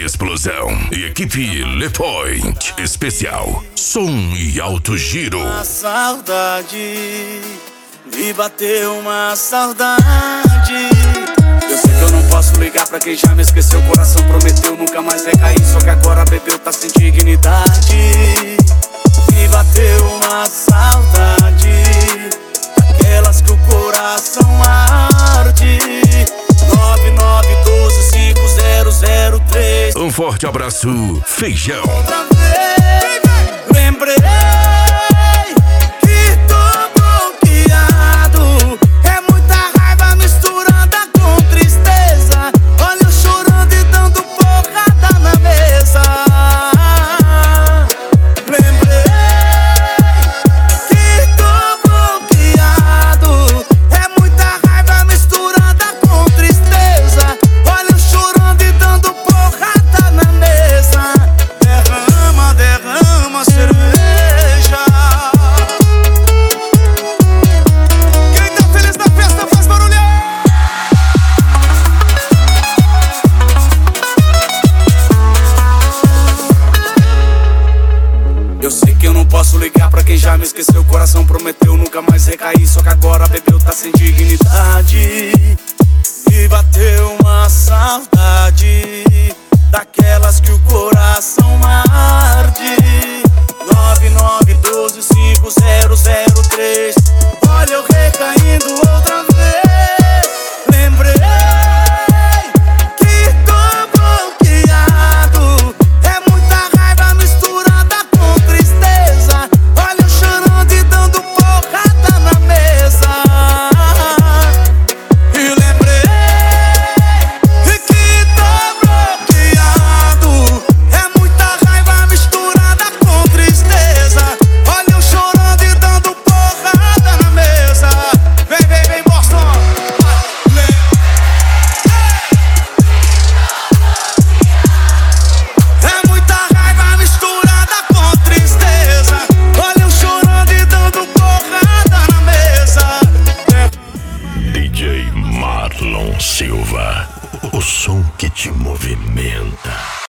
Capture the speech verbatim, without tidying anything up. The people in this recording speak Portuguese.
Explosão e equipe Le Point Especial. Som e alto giro. Uma saudade, me bateu uma saudade. Eu sei que eu não posso ligar pra quem já me esqueceu. O coração prometeu nunca mais recair, só que agora bebeu, tá sem dignidade. Me bateu uma saudade, aquelas que o coração arde. Nove nove um dois cinco zero zero três. Um forte abraço, Feijão. Outra vez, lembrei que tô bloqueado. É muita raiva misturada com tristeza. Olha eu chorando e dando porrada na mesa. Lembrei que tô bloqueado. É muita raiva misturada com tristeza. Olha eu chorando e dando porrada na mesa. Derrama, derrama cerveja. Quem tá feliz na festa faz barulho. Eu sei que eu não posso ligar pra quem já me esqueceu. O coração prometeu nunca mais recair, só que agora bebeu, tá sem dignidade. Me bateu uma saudade, daquelas que o coração mata.